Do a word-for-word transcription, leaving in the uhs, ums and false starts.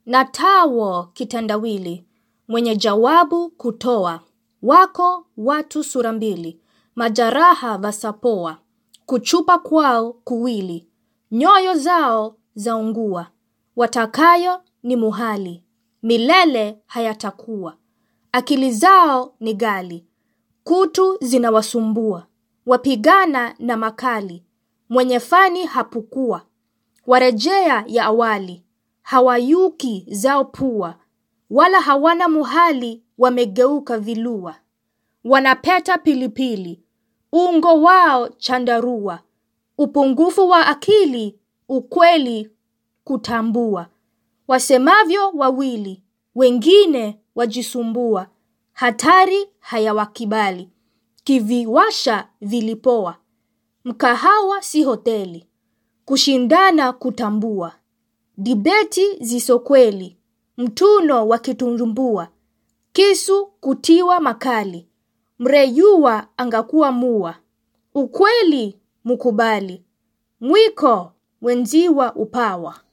na tawo kitandawili, mwenye jawabu kutoa. Wako watu sura mbili, majaraha vasapoa, kuchupa kwao kuwili, nyoyo zao zaungua. Watakayo ni muhali, milele hayatakuwa. Akili zao ni gali, kutu zinawasumbua. Wapigana na makali, mwenye fani hapukua. Warejea ya awali, hawayuki zao pua. Wala hawana muhali, wamegeuka vilua. Wanapeta pilipili, ungo wao chandarua. Upungufu wa akili, ukweli kutambua. Wasemavyo wawili, wengine wajisumbua. Hatari hayawakibali, kiviwasha vilipoa. Mkahawa si hoteli, kushindana kutambua. Dibeti zisokweli, mtuno wakitumbua. Kisu kutiwa makali, mreyua angakuwa mua. Ukweli mukubali, mwiko wenziwa upawa.